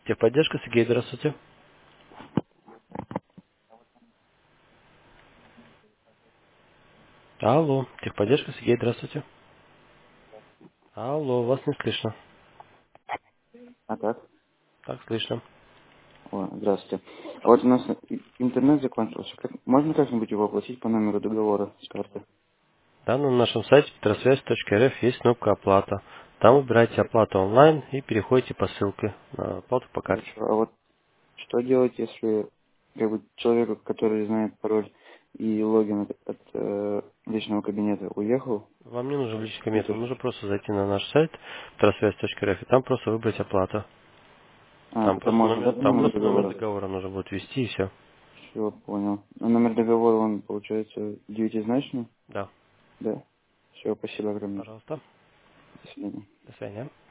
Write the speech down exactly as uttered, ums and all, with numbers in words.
Техподдержка, Сергей, здравствуйте. Алло, техподдержка, Сергей, здравствуйте. Алло, вас не слышно. А так? Так, слышно. О, здравствуйте. А вот у нас и- интернет закончился. Как, можно как-нибудь его оплатить по номеру договора с карты? Да, на нашем сайте петросвязь точка эр эф есть кнопка «Оплата». Там выбираете оплату онлайн и переходите по ссылке на оплату по карте. Хорошо. А вот что делать, если как бы человеку, который знает пароль и логин от, от, э, личного кабинета, уехал? Вам не нужен личный И кабинет, то, вам что... нужно просто зайти на наш сайт петросвязь точка эр эф и там просто выбрать оплата. А, Там там просто можно, да, номер, по там номеру просто номер договора? договора нужно будет ввести и все. Все, понял. А номер договора, он, получается, девятизначный? Да, Да. Все, спасибо огромное. пожалуйста. До свидания. До свидания.